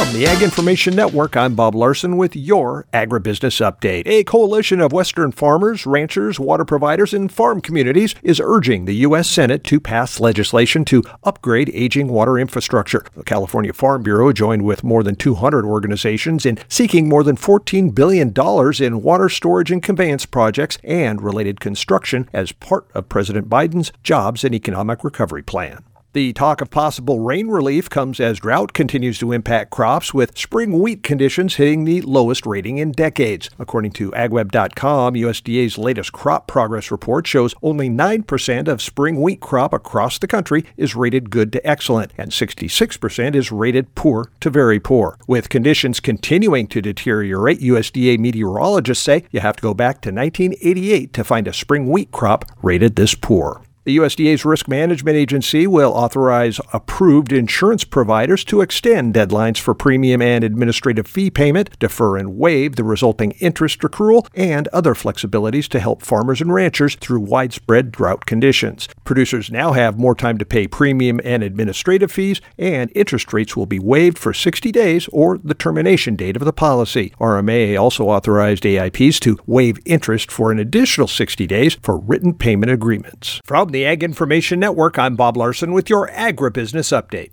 From the Ag Information Network, I'm Bob Larson with your Agribusiness Update. A coalition of Western farmers, ranchers, water providers, and farm communities is urging the U.S. Senate to pass legislation to upgrade aging water infrastructure. The California Farm Bureau joined with more than 200 organizations in seeking more than $14 billion in water storage and conveyance projects and related construction as part of President Biden's Jobs and Economic Recovery Plan. The talk of possible rain relief comes as drought continues to impact crops, with spring wheat conditions hitting the lowest rating in decades. According to AgWeb.com, USDA's latest crop progress report shows only 9% of spring wheat crop across the country is rated good to excellent, and 66% is rated poor to very poor. With conditions continuing to deteriorate, USDA meteorologists say you have to go back to 1988 to find a spring wheat crop rated this poor. The USDA's Risk Management Agency will authorize approved insurance providers to extend deadlines for premium and administrative fee payment, defer and waive the resulting interest accrual, and other flexibilities to help farmers and ranchers through widespread drought conditions. Producers now have more time to pay premium and administrative fees, and interest rates will be waived for 60 days or the termination date of the policy. RMA also authorized AIPs to waive interest for an additional 60 days for written payment agreements. From the Ag Information Network, I'm Bob Larson with your Agribusiness Update.